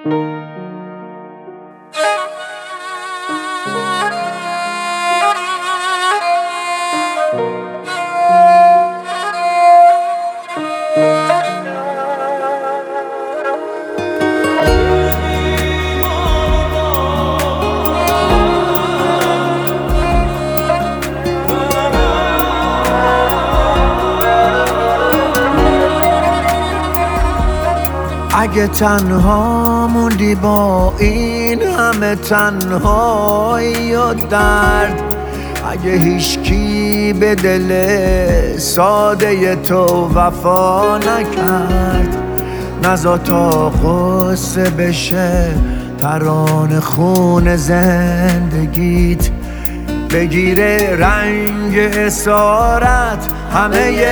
اگه تنها موندی با این همه تنهایی و درد، اگه هیچکی به دل ساده تو وفا نکرد، نزا تا غصه بشه ترانه خون زندگیت، بگیره رنگ اسارت همه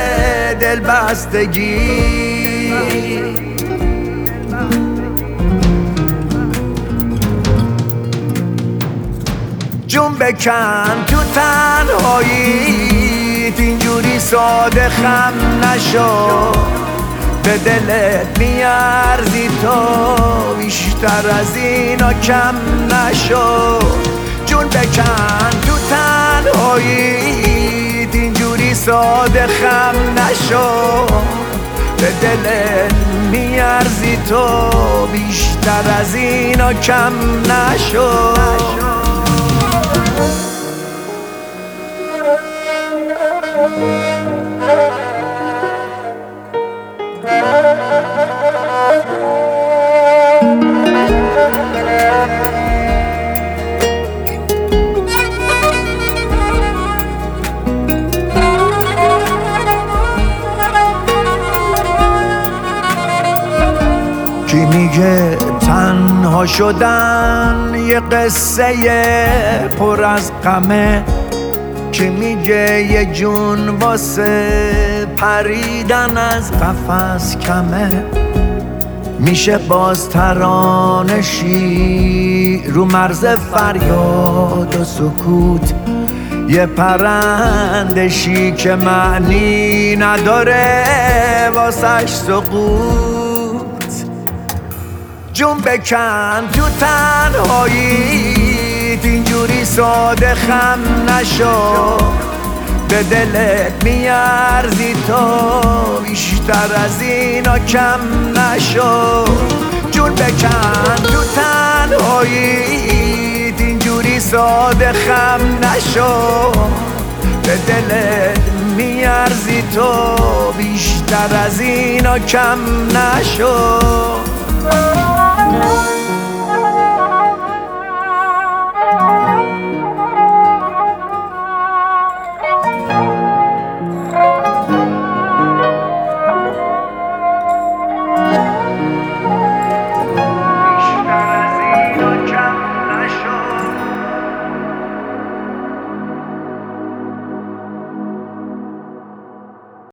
دلبستگی. جون بکن تو تنهاییت، اینجوری ساده خم نشو، به دلت میارزی تو بیشتر از اینا کم نشو. جون بکن تو تنهاییت، اینجوری ساده خم نشو، به دلت میارزی تو بیشتر از اینا کم نشو. کی میگه تنها شدن یه قصه پر از غمه، کی میگه یه جون واسه پریدن از قفس کمه، میشه باز ترانشی رو مرز فریاد و سکوت، یه پرندشی که معنی نداره واسش سقوط. جون بکن تو تنهاییت، اینجوری ساده خم نشو، به دلت میارزی تو بیشتر از اینا کم نشو. جون بکن تو تنهاییت، اینجوری ساده خم نشو، به دلت میارزی تو بیشتر از اینا کم نشو.